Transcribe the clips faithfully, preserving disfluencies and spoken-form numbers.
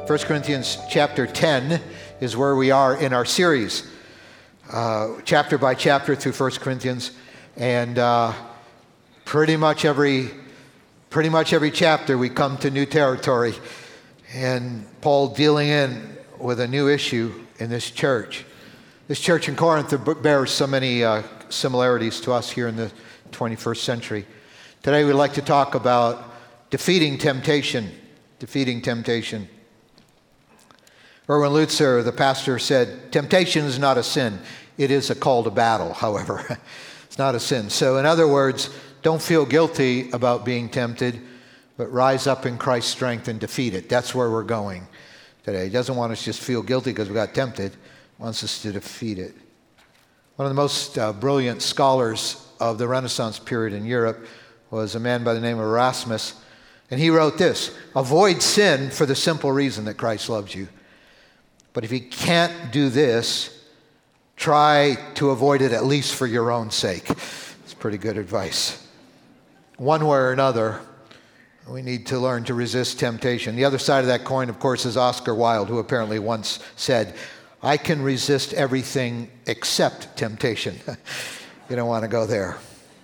First Corinthians chapter ten is where we are in our series, uh, chapter by chapter through First Corinthians, and uh, pretty much every pretty much every chapter we come to new territory, and Paul dealing in with a new issue in this church. This church in Corinth bears so many uh, similarities to us here in the twenty-first century. Today we'd like to talk about defeating temptation. Defeating temptation. Erwin Lutzer, the pastor, said, temptation is not a sin. It is a call to battle, however. It's not a sin. So in other words, don't feel guilty about being tempted, but rise up in Christ's strength and defeat it. That's where we're going today. He doesn't want us to just feel guilty because we got tempted. He wants us to defeat it. One of the most uh, brilliant scholars of the Renaissance period in Europe was a man by the name of Erasmus. And he wrote this: avoid sin for the simple reason that Christ loves you. But if you can't do this, try to avoid it at least for your own sake. It's pretty good advice. One way or another, we need to learn to resist temptation. The other side of that coin, of course, is Oscar Wilde, who apparently once said, I can resist everything except temptation. You don't want to go there.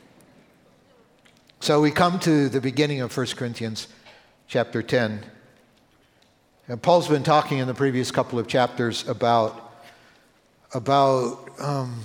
So we come to the beginning of First Corinthians chapter ten. And Paul's been talking in the previous couple of chapters about, about um,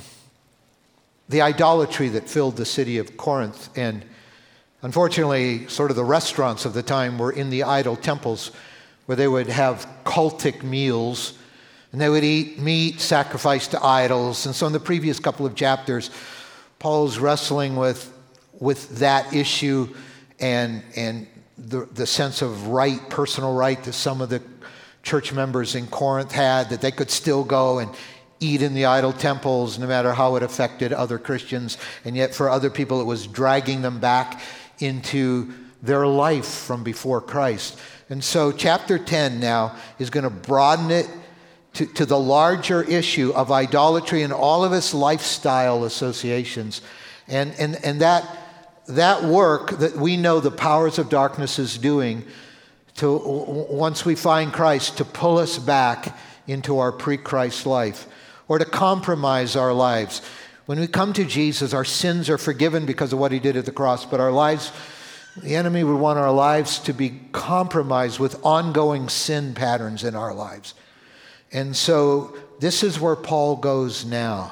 the idolatry that filled the city of Corinth. And unfortunately, sort of the restaurants of the time were in the idol temples where they would have cultic meals and they would eat meat sacrificed to idols. And so in the previous couple of chapters, Paul's wrestling with, with that issue and, and the, the sense of right, personal right that some of the church members in Corinth had, that they could still go and eat in the idol temples no matter how it affected other Christians. And yet for other people, it was dragging them back into their life from before Christ. And so chapter ten now is going to broaden it to, to the larger issue of idolatry and all of its lifestyle associations. And, and, and that That work that we know the powers of darkness is doing to, once we find Christ, to pull us back into our pre-Christ life or to compromise our lives. When we come to Jesus, our sins are forgiven because of what he did at the cross, but our lives, the enemy would want our lives to be compromised with ongoing sin patterns in our lives. And so this is where Paul goes now.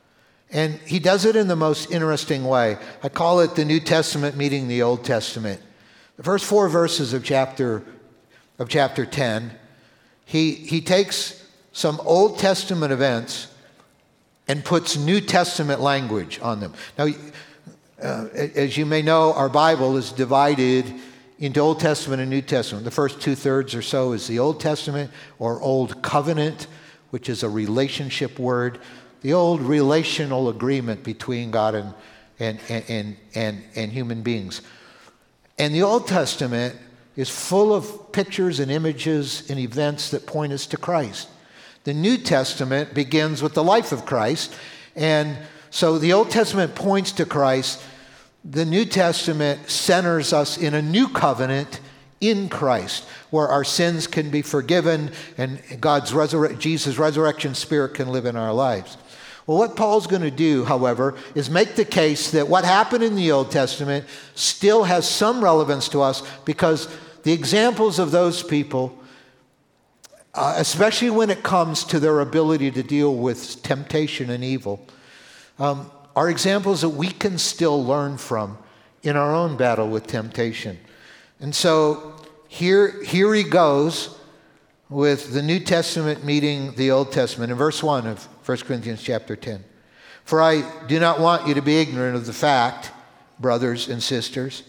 And he does it in the most interesting way. I call it the New Testament meeting the Old Testament. The first four verses of chapter of chapter ten, he, he takes some Old Testament events and puts New Testament language on them. Now, uh, as you may know, our Bible is divided into Old Testament and New Testament. The first two-thirds or so is the Old Testament, or Old Covenant, which is a relationship word. The old relational agreement between God and, and, and, and, and human beings. And the Old Testament is full of pictures and images and events that point us to Christ. The New Testament begins with the life of Christ. And so the Old Testament points to Christ. The New Testament centers us in a new covenant in Christ, where our sins can be forgiven and God's resurre- Jesus' resurrection spirit can live in our lives. Well, what Paul's going to do, however, is make the case that what happened in the Old Testament still has some relevance to us because the examples of those people, uh, especially when it comes to their ability to deal with temptation and evil, um, are examples that we can still learn from in our own battle with temptation. And so here, here he goes with the New Testament meeting the Old Testament. In verse one of First Corinthians chapter ten. For I do not want you to be ignorant of the fact, brothers and sisters,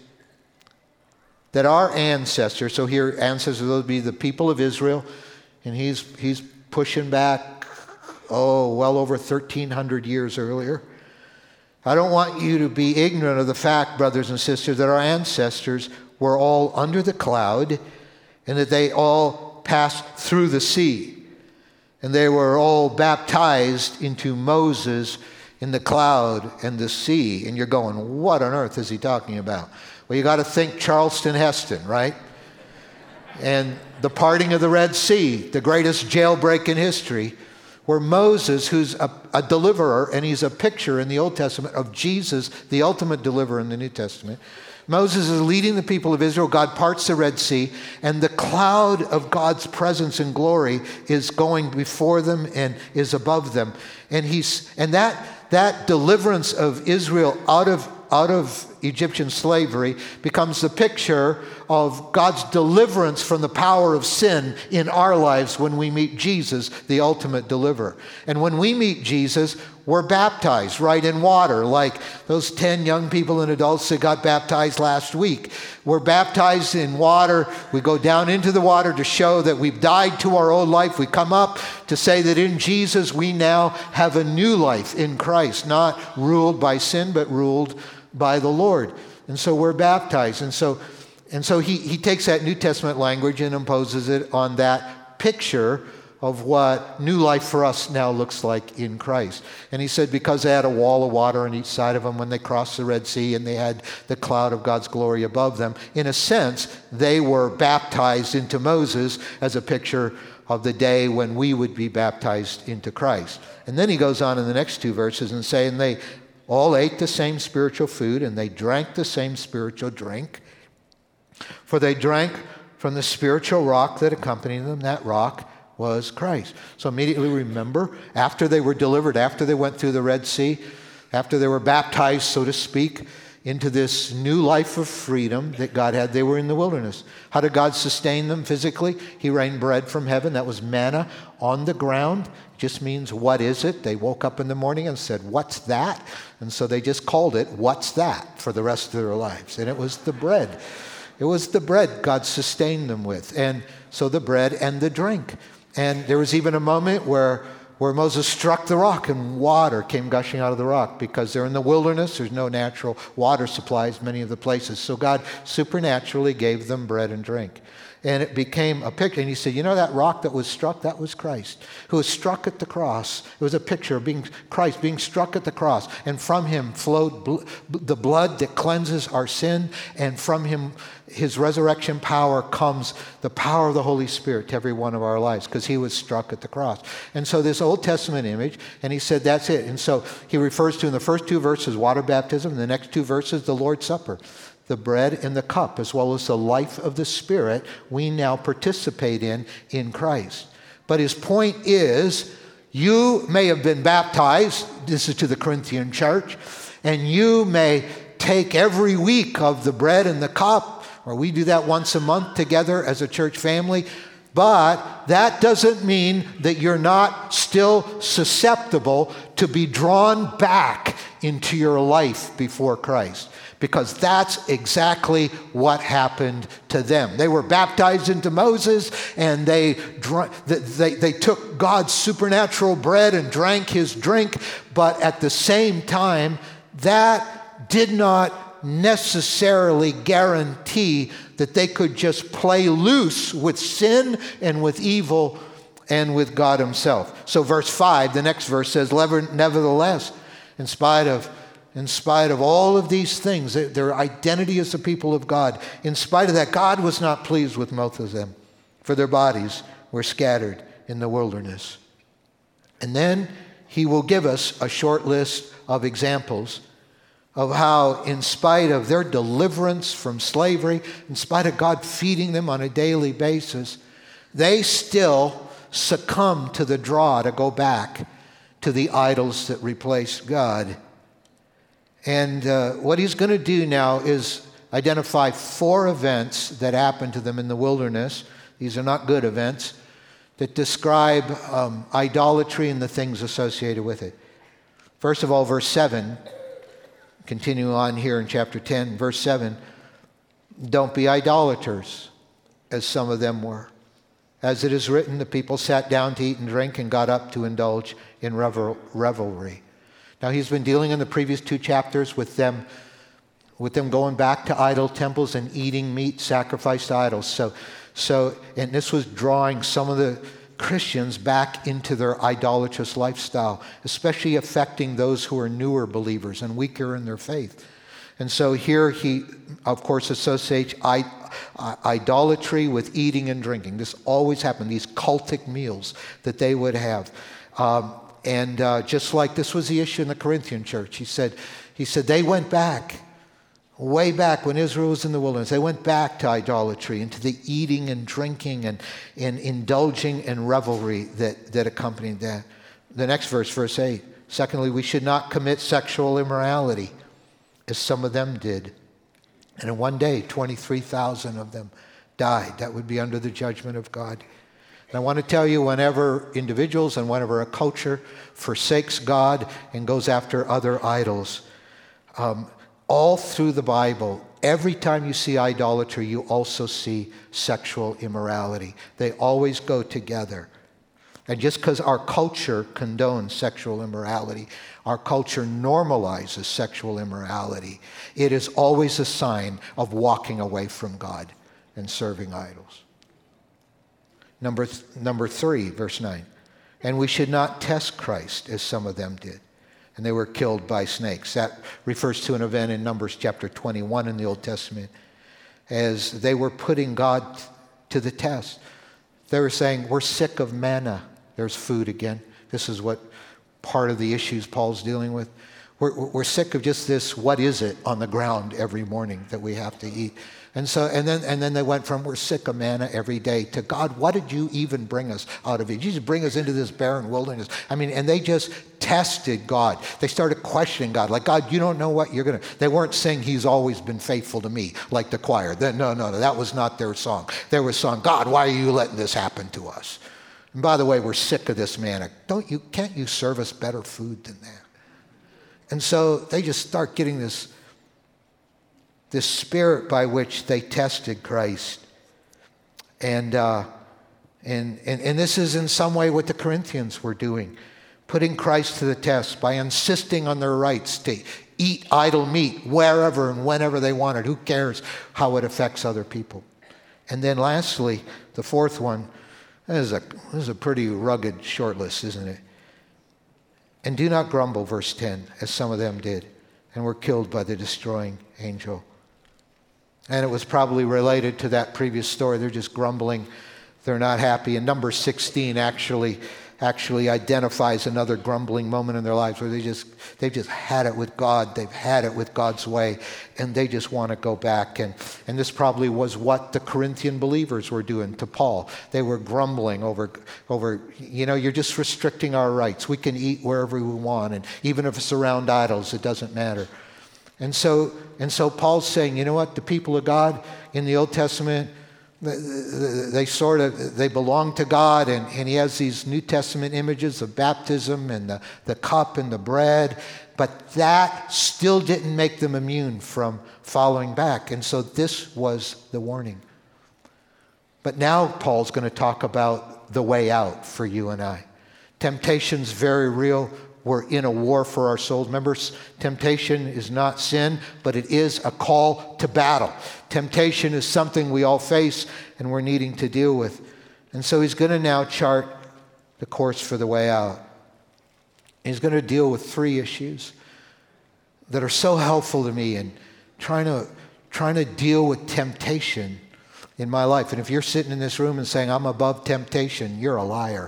that our ancestors, so here ancestors will be the people of Israel, and he's he's pushing back, oh, well over thirteen hundred years earlier. I don't want you to be ignorant of the fact, brothers and sisters, that our ancestors were all under the cloud, and that they all passed through the sea. And they were all baptized into Moses in the cloud and the sea. And you're going, what on earth is he talking about? Well, you got to think Charleston Heston, right? and the parting of the Red Sea, the greatest jailbreak in history, where Moses, who's a, a deliverer, and he's a picture in the Old Testament of Jesus, the ultimate deliverer in the New Testament. Moses is leading the people of Israel. God parts the Red Sea, and the cloud of God's presence and glory is going before them and is above them. And he's and that that deliverance of Israel out of out of Egyptian slavery becomes the picture of God's deliverance from the power of sin in our lives when we meet Jesus, the ultimate deliverer. And when we meet Jesus, we're baptized, right, in water, like those ten young people and adults that got baptized last week. We're baptized in water. We go down into the water to show that we've died to our old life. We come up to say that in Jesus we now have a new life in Christ, not ruled by sin, but ruled by the Lord. And so we're baptized. And so and so he, he takes that New Testament language and imposes it on that picture of what new life for us now looks like in Christ. And he said because they had a wall of water on each side of them when they crossed the Red Sea and they had the cloud of God's glory above them, in a sense, they were baptized into Moses as a picture of the day when we would be baptized into Christ. And then he goes on in the next two verses and saying they all ate the same spiritual food and they drank the same spiritual drink. For they drank from the spiritual rock that accompanied them. That rock was Christ. So immediately remember, after they were delivered, after they went through the Red Sea, after they were baptized, so to speak, into this new life of freedom that God had, they were in the wilderness. How did God sustain them physically? He rained bread from heaven. That was manna on the ground. It just means, what is it? They woke up in the morning and said, what's that? And so they just called it, what's that, for the rest of their lives. And it was the bread. It was the bread God sustained them with. And so the bread and the drink. And there was even a moment where, where Moses struck the rock and water came gushing out of the rock because they're in the wilderness. There's no natural water supplies many of the places. So God supernaturally gave them bread and drink. And it became a picture. And he said, you know that rock that was struck? That was Christ, who was struck at the cross. It was a picture of being Christ being struck at the cross. And from him flowed bl- the blood that cleanses our sin. And from him, his resurrection power, comes the power of the Holy Spirit to every one of our lives because he was struck at the cross. And so this Old Testament image, and he said that's it. And so he refers to in the first two verses water baptism, in the next two verses the Lord's Supper. The bread and the cup, as well as the life of the Spirit, we now participate in in Christ. But his point is, you may have been baptized, this is to the Corinthian church, and you may take every week of the bread and the cup, or we do that once a month together as a church family, but that doesn't mean that you're not still susceptible to be drawn back into your life before Christ. Because that's exactly what happened to them. They were baptized into Moses, and they, they, they took God's supernatural bread and drank his drink, but at the same time, that did not necessarily guarantee that they could just play loose with sin and with evil and with God himself. So verse five, the next verse says, nevertheless, in spite of In spite of all of these things, their identity as the people of God, in spite of that, God was not pleased with most of them, for their bodies were scattered in the wilderness. And then he will give us a short list of examples of how, in spite of their deliverance from slavery, in spite of God feeding them on a daily basis, they still succumb to the draw to go back to the idols that replaced God. And uh, what he's going to do now is identify four events that happened to them in the wilderness. These are not good events that describe um, idolatry and the things associated with it. First of all, verse seven, continue on here in chapter ten, verse seven, don't be idolaters, as some of them were. As it is written, the people sat down to eat and drink and got up to indulge in revel- revelry. Now, he's been dealing in the previous two chapters with them, with them going back to idol temples and eating meat sacrificed to idols. So, so, and this was drawing some of the Christians back into their idolatrous lifestyle, especially affecting those who are newer believers and weaker in their faith. And so here he, of course, associates I, I, idolatry with eating and drinking. This always happened, these cultic meals that they would have. Um, and uh, just like this was the issue in the Corinthian church, he said, he said they went back, way back when Israel was in the wilderness, they went back to idolatry and to the eating and drinking and, and indulging in revelry that, that accompanied that. The next verse, verse eight. Secondly, we should not commit sexual immorality, as some of them did. And in one day, twenty-three thousand of them died. That would be under the judgment of God. And I want to tell you, whenever individuals and whenever a culture forsakes God and goes after other idols, um, all through the Bible, every time you see idolatry, you also see sexual immorality. They always go together. And just because our culture condones sexual immorality, our culture normalizes sexual immorality, it is always a sign of walking away from God and serving idols. Number, th- number three, verse nine. And we should not test Christ as some of them did. And they were killed by snakes. That refers to an event in Numbers chapter twenty-one in the Old Testament, as they were putting God to the test. They were saying, we're sick of manna. There's food again. This is what part of the issues Paul's dealing with. We're, we're sick of just this, what is it, on the ground every morning that we have to eat. And so, and then and then they went from, we're sick of manna every day, to, God, what did you even bring us out of it? Did you just bring us into this barren wilderness? I mean, and they just tested God. They started questioning God, like, God, you don't know what you're going to. They weren't saying he's always been faithful to me, like the choir. No, no, no, that was not their song. Their was song, God, why are you letting this happen to us? And by the way, we're sick of this manna. Don't you, can't you serve us better food than that? And so they just start getting this, this spirit by which they tested Christ. And, uh, and, and, and this is in some way what the Corinthians were doing, putting Christ to the test by insisting on their rights to eat idol meat wherever and whenever they wanted. Who cares how it affects other people? And then lastly, the fourth one, This is, a, this is a pretty rugged short list, isn't it? And do not grumble, verse ten, as some of them did, and were killed by the destroying angel. And it was probably related to that previous story. They're just grumbling. They're not happy. And number sixteen actually actually identifies another grumbling moment in their lives where they just, they've just had it with God. They've had it with God's way, and they just want to go back. And, and this probably was what the Corinthian believers were doing to Paul. They were grumbling over, over, you know, you're just restricting our rights. We can eat wherever we want, and even if it's around idols, it doesn't matter. And so, and so Paul's saying, you know what, the people of God in the Old Testament, they sort of, they belong to God, and, and he has these New Testament images of baptism and the, the cup and the bread, but that still didn't make them immune from following back. And so this was the warning. But now Paul's going to talk about the way out for you and I. Temptation's very real. We're in a war for our souls. Remember, temptation is not sin, but it is a call to battle. Temptation is something we all face and we're needing to deal with. And so he's going to now chart the course for the way out. He's going to deal with three issues that are so helpful to me in trying to, trying to deal with temptation in my life. And if you're sitting in this room and saying, I'm above temptation, you're a liar.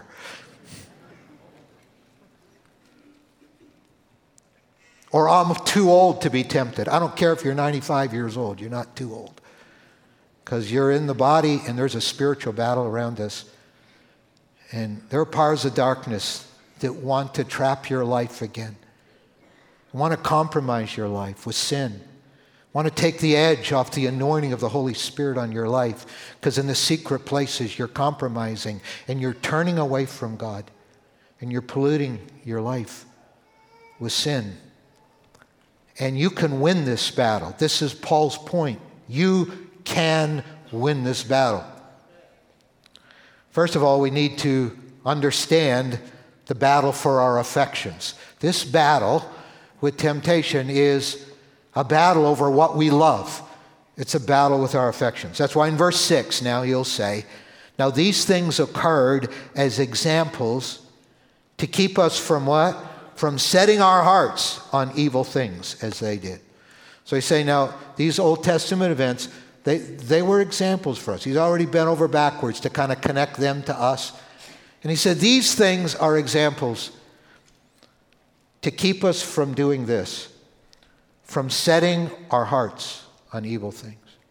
Or I'm too old to be tempted. I don't care if you're ninety-five years old. You're not too old. Because you're in the body and there's a spiritual battle around us. And there are powers of darkness that want to trap your life again. Want to compromise your life with sin. Want to take the edge off the anointing of the Holy Spirit on your life. Because in the secret places you're compromising and you're turning away from God. And you're polluting your life with sin. And you can win this battle. This is Paul's point. You can win this battle. First of all, we need to understand the battle for our affections. This battle with temptation is a battle over what we love. It's a battle with our affections. That's why in verse six now he'll say, now these things occurred as examples to keep us from what? From setting our hearts on evil things as they did. So he's saying now, these Old Testament events, they, they were examples for us. He's already bent over backwards to kind of connect them to us. And he said, these things are examples to keep us from doing this, from setting our hearts on evil things.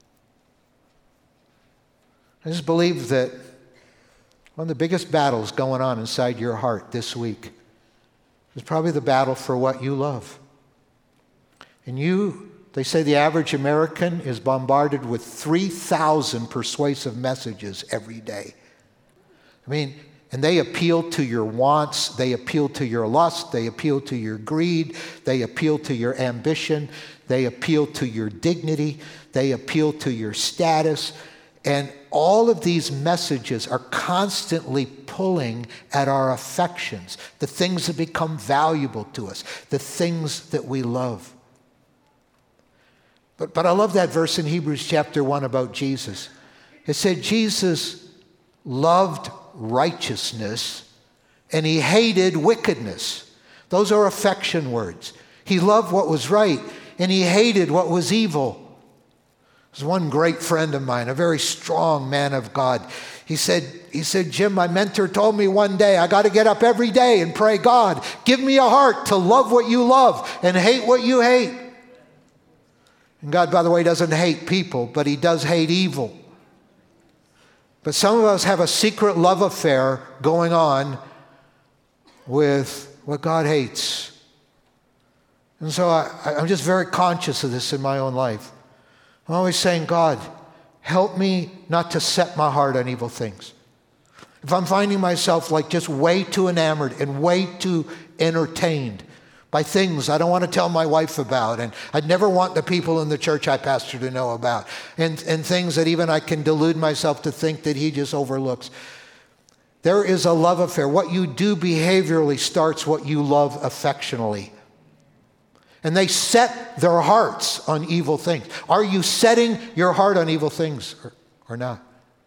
I just believe that one of the biggest battles going on inside your heart this week is probably the battle for what you love. And you, they say the average American is bombarded with three thousand persuasive messages every day. I mean, and they appeal to your wants, they appeal to your lust, they appeal to your greed, they appeal to your ambition, they appeal to your dignity, they appeal to your status. And all of these messages are constantly pulling at our affections, the things that become valuable to us, the things that we love. But, but I love that verse in Hebrews chapter one about Jesus. It said Jesus loved righteousness and he hated wickedness. Those are affection words. He loved what was right and he hated what was evil. There's one great friend of mine, a very strong man of God. He said, he said, Jim, my mentor told me one day, I got to get up every day and pray, God, give me a heart to love what you love and hate what you hate. And God, by the way, doesn't hate people, but he does hate evil. But some of us have a secret love affair going on with what God hates. And so I, I'm just very conscious of this in my own life. I'm always saying, God, help me not to set my heart on evil things. If I'm finding myself like just way too enamored and way too entertained by things I don't want to tell my wife about, and I'd never want the people in the church I pastor to know about, and, and things that even I can delude myself to think that he just overlooks. There is a love affair. What you do behaviorally starts what you love affectionally. And they set their hearts on evil things. Are you setting your heart on evil things or, or not?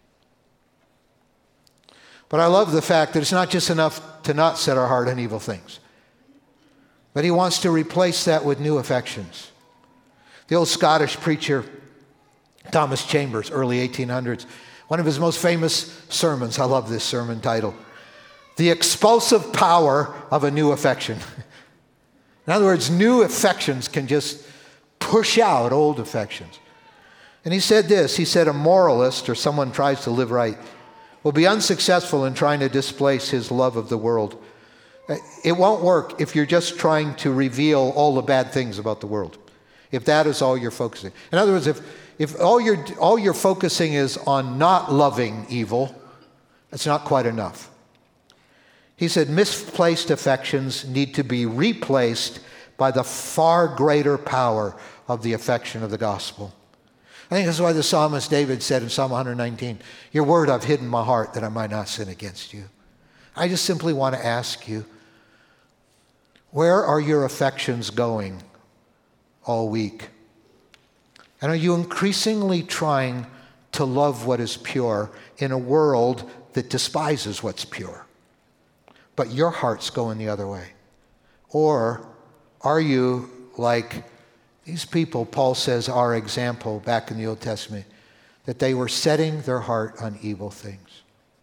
But I love the fact that it's not just enough to not set our heart on evil things, but he wants to replace that with new affections. The old Scottish preacher, Thomas Chambers, early eighteen hundreds, one of his most famous sermons, I love this sermon title, The Expulsive Power of a New Affection. In other words, new affections can just push out old affections. And he said this, he said, a moralist or someone tries to live right will be unsuccessful in trying to displace his love of the world. It won't work if you're just trying to reveal all the bad things about the world, if that is all you're focusing. In other words, if, if all you're, all you're focusing is on not loving evil, it's not quite enough. He said misplaced affections need to be replaced by the far greater power of the affection of the gospel. I think that's why the psalmist David said in Psalm one nineteen, your word I've hidden in my heart that I might not sin against you. I just simply want to ask you, where are your affections going all week? And are you increasingly trying to love what is pure in a world that despises what's pure? But your heart's going the other way. Or are you like these people, Paul says, our example back in the Old Testament, that they were setting their heart on evil things.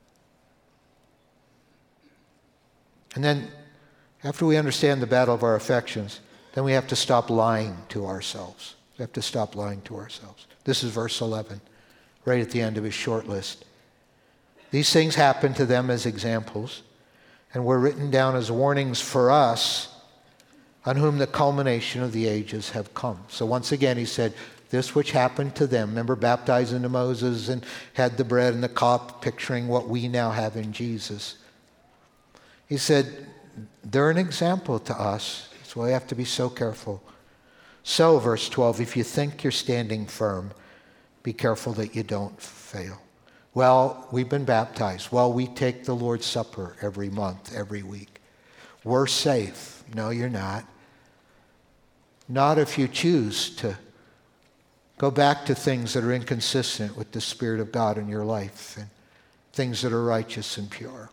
And then after we understand the battle of our affections, then we have to stop lying to ourselves. We have to stop lying to ourselves. This is verse eleven, right at the end of his short list. These things happened to them as examples, and were written down as warnings for us, on whom the culmination of the ages have come. So once again, he said, this which happened to them, remember baptized into Moses and had the bread and the cup, picturing what we now have in Jesus. He said, they're an example to us. That's why we have to be so careful. So, verse twelve, if you think you're standing firm, be careful that you don't fail. Well, we've been baptized. Well, we take the Lord's Supper every month, every week. We're safe. No, you're not. Not if you choose to go back to things that are inconsistent with the Spirit of God in your life and things that are righteous and pure.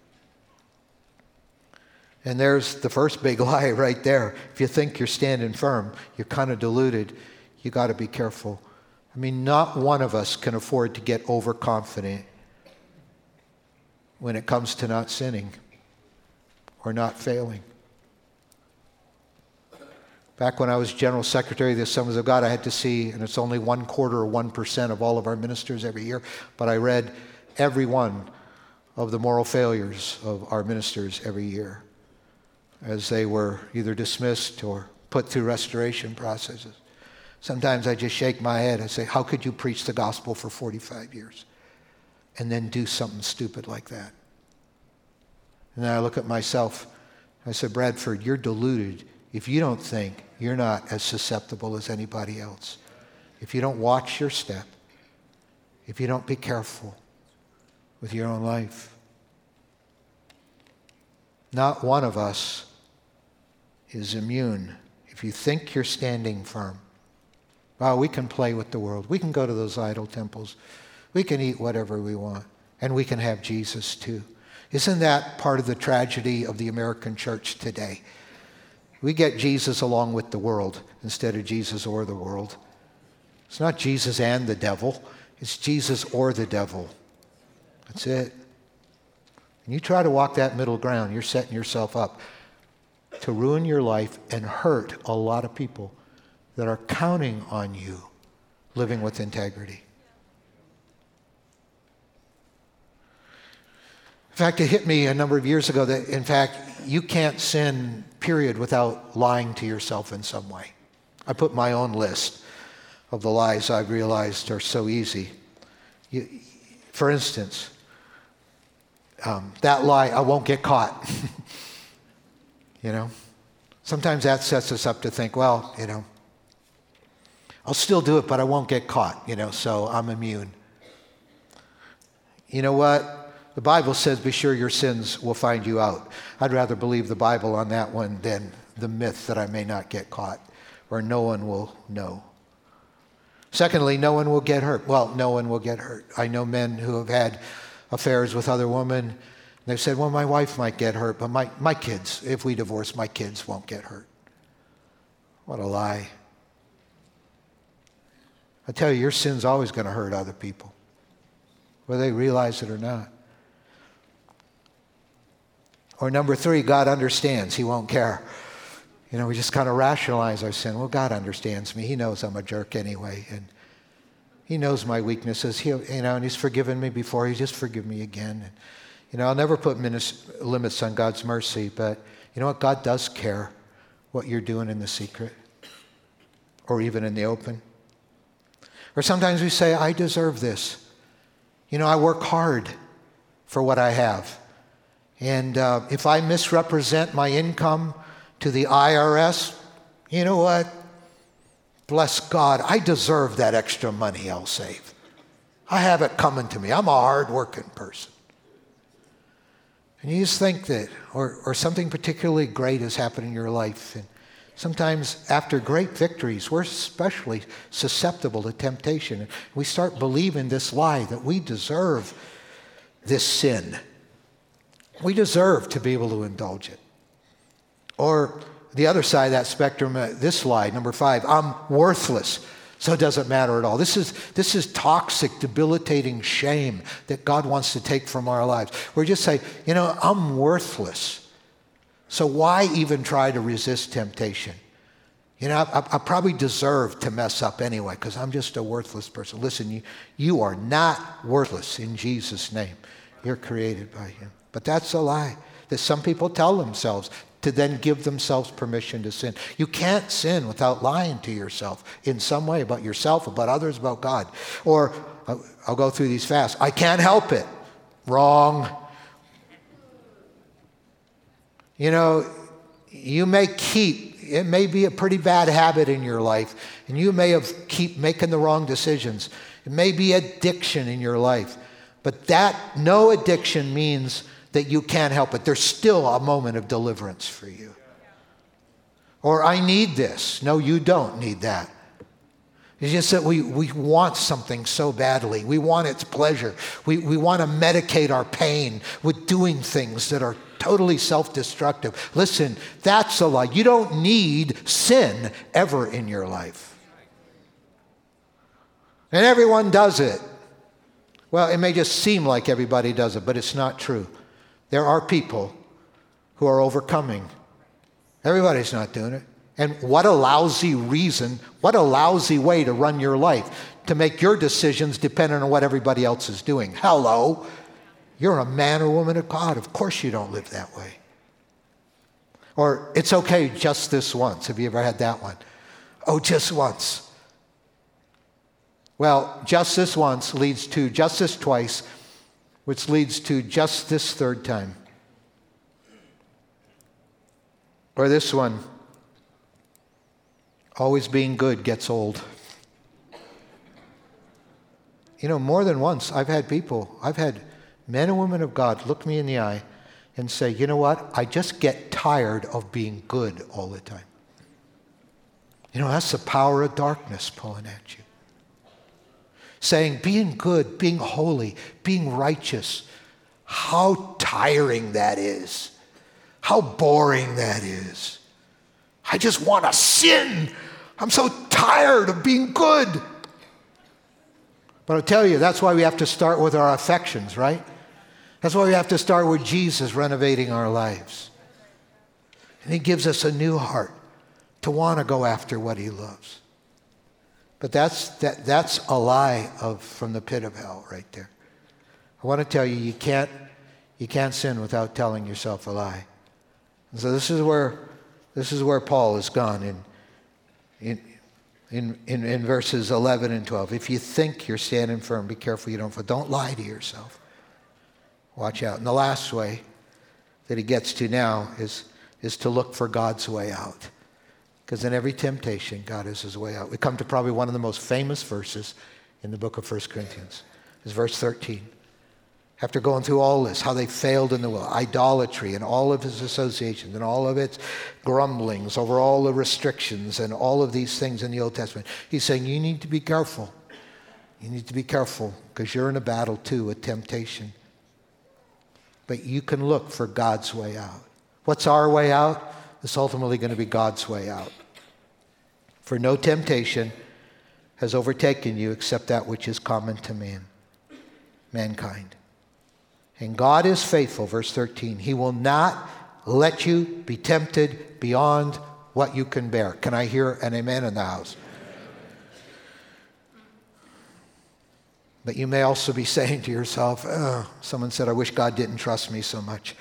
And there's the first big lie right there. If you think you're standing firm, you're kind of deluded. you got to be careful. I mean, not one of us can afford to get overconfident when it comes to not sinning or not failing. Back when I was General Secretary of the Assemblies of God, I had to see, and it's only one quarter or one percent of all of our ministers every year, but I read every one of the moral failures of our ministers every year as they were either dismissed or put through restoration processes. Sometimes I just shake my head and say, how could you preach the gospel for forty-five years and then do something stupid like that? And then I look at myself, I said, Bradford, you're deluded if you don't think you're not as susceptible as anybody else. If you don't watch your step, if you don't be careful with your own life. Not one of us is immune. If you think you're standing firm, well, we can play with the world. We can go to those idol temples. We can eat whatever we want. And we can have Jesus too. Isn't that part of the tragedy of the American church today? We get Jesus along with the world instead of Jesus or the world. It's not Jesus and the devil. It's Jesus or the devil. That's it. And you try to walk that middle ground, you're setting yourself up to ruin your life and hurt a lot of people that are counting on you living with integrity. In fact, it hit me a number of years ago that, in fact, you can't sin, period, without lying to yourself in some way. I put my own list of the lies I've realized are so easy. You, for instance, um, that lie, I won't get caught. You know? Sometimes that sets us up to think, well, you know, I'll still do it, but I won't get caught, you know, so I'm immune. You know what? The Bible says, be sure your sins will find you out. I'd rather believe the Bible on that one than the myth that I may not get caught or no one will know. Secondly, no one will get hurt. Well, no one will get hurt. I know men who have had affairs with other women. They've said, well, my wife might get hurt, but my, my kids, if we divorce, my kids won't get hurt. What a lie. I tell you, your sin's always going to hurt other people, whether they realize it or not. Or number three, God understands. He won't care. You know, we just kind of rationalize our sin. Well, God understands me. He knows I'm a jerk anyway. And he knows my weaknesses. He, you know, and he's forgiven me before. He just forgive me again. And, you know, I'll never put minis- limits on God's mercy. But you know what? God does care what you're doing in the secret or even in the open. Or sometimes we say, I deserve this. You know, I work hard for what I have. And uh, if I misrepresent my income to the I R S, you know what? Bless God, I deserve that extra money I'll save. I have it coming to me. I'm a hard-working person. And you just think that, or, or something particularly great has happened in your life. And sometimes after great victories, we're especially susceptible to temptation. And we start believing this lie that we deserve this sin. We deserve to be able to indulge it. Or the other side of that spectrum, uh, this lie, number five, I'm worthless, so it doesn't matter at all. This is, this is toxic, debilitating shame that God wants to take from our lives. We just say, you know, I'm worthless, so why even try to resist temptation? You know, I, I probably deserve to mess up anyway because I'm just a worthless person. Listen, you, you are not worthless in Jesus' name. You're created by him. But that's a lie that some people tell themselves to then give themselves permission to sin. You can't sin without lying to yourself in some way about yourself, about others, about God. Or, I'll go through these fast, I can't help it. Wrong. You know, you may keep, it may be a pretty bad habit in your life, and you may have keep making the wrong decisions. It may be addiction in your life. But that, no addiction means that you can't help it. There's still a moment of deliverance for you. Or I need this. No, you don't need that. It's just that we, we want something so badly. We want its pleasure. We, we want to medicate our pain with doing things that are totally self-destructive. Listen, that's a lie. You don't need sin ever in your life. And everyone does it. Well, it may just seem like everybody does it, but it's not true. There are people who are overcoming. Everybody's not doing it. And what a lousy reason, what a lousy way to run your life, to make your decisions dependent on what everybody else is doing. Hello. You're a man or woman of God. Of course you don't live that way. Or it's okay just this once. Have you ever had that one? Oh, just once. Well, just this once leads to just this twice, which leads to just this third time. Or this one, always being good gets old. You know, more than once, I've had people, I've had men and women of God look me in the eye and say, you know what, I just get tired of being good all the time. You know, that's the power of darkness pulling at you. Saying being good, being holy, being righteous, how tiring that is. How boring that is. I just want to sin. I'm so tired of being good. But I'll tell you, that's why we have to start with our affections, right? That's why we have to start with Jesus renovating our lives. And he gives us a new heart to want to go after what he loves. But that's that that's a lie of from the pit of hell right there. I want to tell you, you can't you can't sin without telling yourself a lie. And so this is where this is where Paul has gone in in in in, in verses eleven and twelve. If you think you're standing firm, be careful you don't. Don't lie to yourself. Watch out. And the last way that he gets to now is, is to look for God's way out. Because in every temptation, God is his way out. We come to probably one of the most famous verses in the book of First Corinthians. It's verse thirteen. After going through all this, how they failed in the will, idolatry and all of his associations and all of its grumblings over all the restrictions and all of these things in the Old Testament, he's saying you need to be careful. You need to be careful because you're in a battle too with temptation. But you can look for God's way out. What's our way out? It's ultimately going to be God's way out. For no temptation has overtaken you except that which is common to man, mankind. And God is faithful, verse thirteen. He will not let you be tempted beyond what you can bear. Can I hear an amen in the house? But you may also be saying to yourself, oh, someone said, I wish God didn't trust me so much.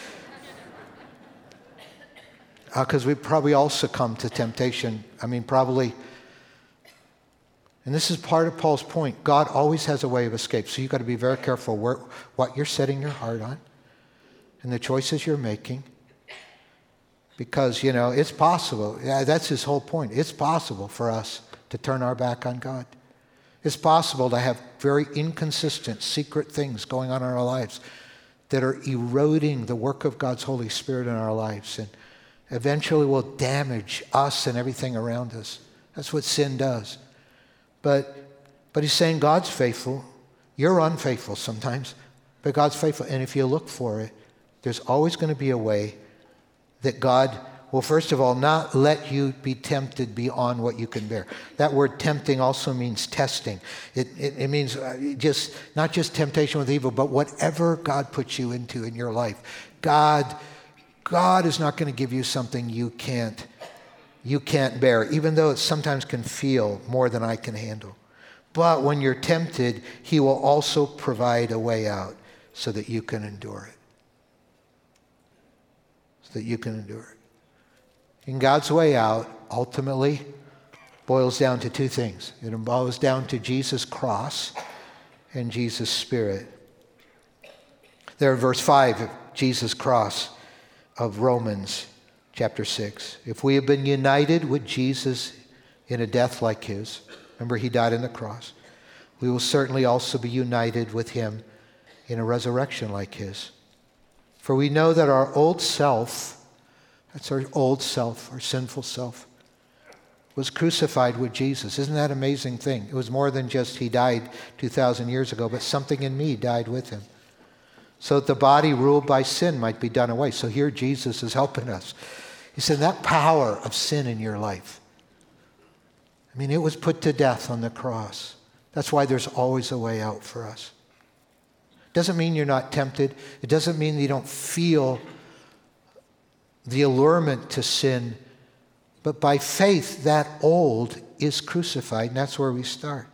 Because uh, we probably all succumb to temptation. I mean, probably. And this is part of Paul's point. God always has a way of escape. So you've got to be very careful where, what you're setting your heart on and the choices you're making. Because, you know, it's possible. Yeah, that's his whole point. It's possible for us to turn our back on God. It's possible to have very inconsistent, secret things going on in our lives that are eroding the work of God's Holy Spirit in our lives and eventually will damage us and everything around us. That's what sin does. But, but he's saying God's faithful. You're unfaithful sometimes, but God's faithful. And if you look for it, there's always going to be a way that God will, first of all, not let you be tempted beyond what you can bear. That word tempting also means testing. It, it, it means just not just temptation with evil, but whatever God puts you into in your life. God, God is not going to give you something you can't, you can't bear, even though it sometimes can feel more than I can handle. But when you're tempted, he will also provide a way out so that you can endure it. So that you can endure it. And God's way out ultimately boils down to two things. It boils down to Jesus' cross and Jesus' Spirit. There in verse five, Jesus' cross of Romans chapter six. If we have been united with Jesus in a death like his, remember he died on the cross, we will certainly also be united with him in a resurrection like his. For we know that our old self, that's our old self, our sinful self, was crucified with Jesus. Isn't that an amazing thing? It was more than just he died two thousand years ago, but something in me died with him. So that the body ruled by sin might be done away. So here Jesus is helping us. He said that power of sin in your life, I mean, it was put to death on the cross. That's why there's always a way out for us. Doesn't mean you're not tempted. It doesn't mean that you don't feel the allurement to sin. But by faith, that old is crucified, and that's where we start.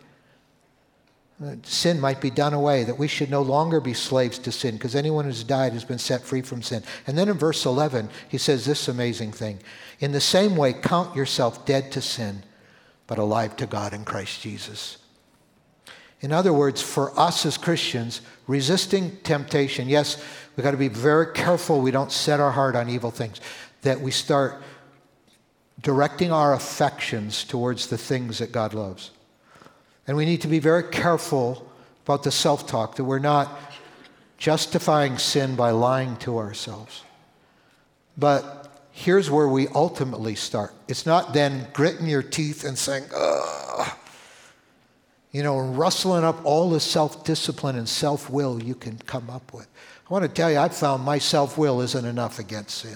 Sin might be done away, that we should no longer be slaves to sin, because anyone who's died has been set free from sin. And then in verse eleven, he says this amazing thing. In the same way, count yourself dead to sin, but alive to God in Christ Jesus. In other words, for us as Christians, resisting temptation, yes, we've got to be very careful we don't set our heart on evil things, that we start directing our affections towards the things that God loves. And we need to be very careful about the self-talk, that we're not justifying sin by lying to ourselves. But here's where we ultimately start. It's not then gritting your teeth and saying, ugh, you know, rustling up all the self-discipline and self-will you can come up with. I want to tell you, I've found my self-will isn't enough against sin.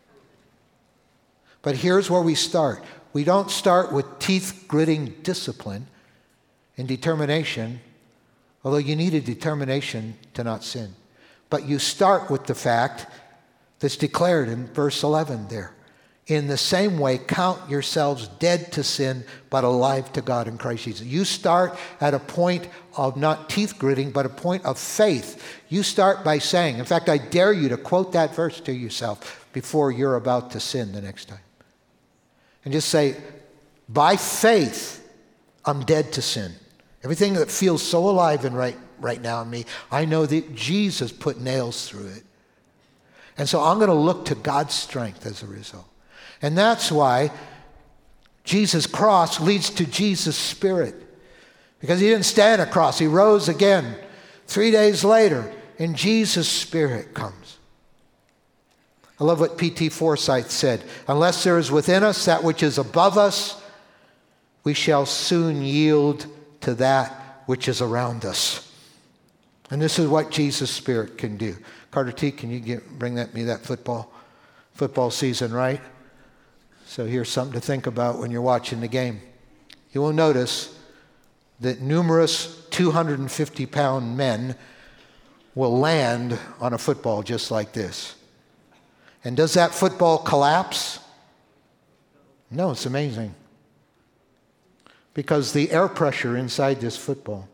But here's where we start. We don't start with teeth-gritting discipline and determination, although you need a determination to not sin. But you start with the fact that's declared in verse eleven there. In the same way, count yourselves dead to sin, but alive to God in Christ Jesus. You start at a point of not teeth gritting, but a point of faith. You start by saying, in fact, I dare you to quote that verse to yourself before you're about to sin the next time. And just say, by faith, I'm dead to sin. Everything that feels so alive and right, right now in me, I know that Jesus put nails through it. And so I'm going to look to God's strength as a result. And that's why Jesus' cross leads to Jesus' spirit. Because he didn't stand a cross. He rose again three days later, and Jesus' spirit comes. I love what P T Forsyth said. Unless there is within us that which is above us, we shall soon yield to that which is around us. And this is what Jesus' spirit can do. Carter T, can you get, bring that, me that football? Football season, right? So here's something to think about when you're watching the game. You will notice that numerous two hundred fifty pound men will land on a football just like this. And does that football collapse? No, it's amazing. Because the air pressure inside this football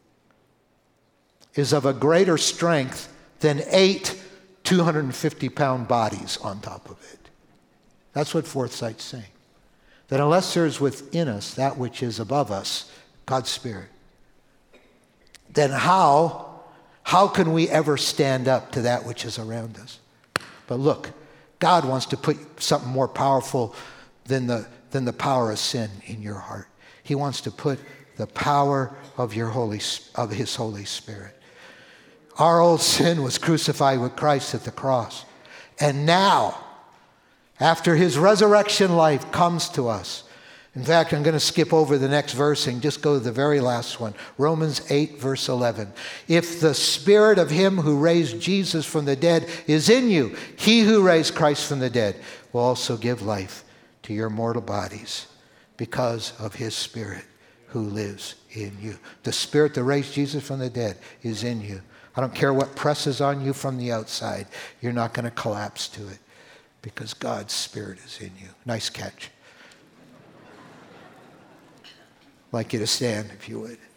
is of a greater strength than eight two hundred fifty pound bodies on top of it. That's what Forsyth's saying. That unless there's within us that which is above us, God's Spirit, then how, how can we ever stand up to that which is around us? But look, God wants to put something more powerful than the, than the power of sin in your heart. He wants to put the power of your Holy, of His Holy Spirit. Our old sin was crucified with Christ at the cross. And now, after His resurrection life comes to us. In fact, I'm going to skip over the next verse and just go to the very last one. Romans eight, verse eleven. If the Spirit of Him who raised Jesus from the dead is in you, He who raised Christ from the dead will also give life to your mortal bodies because of His Spirit who lives in you. The Spirit that raised Jesus from the dead is in you. I don't care what presses on you from the outside. You're not going to collapse to it because God's Spirit is in you. Nice catch. I'd like you to stand if you would.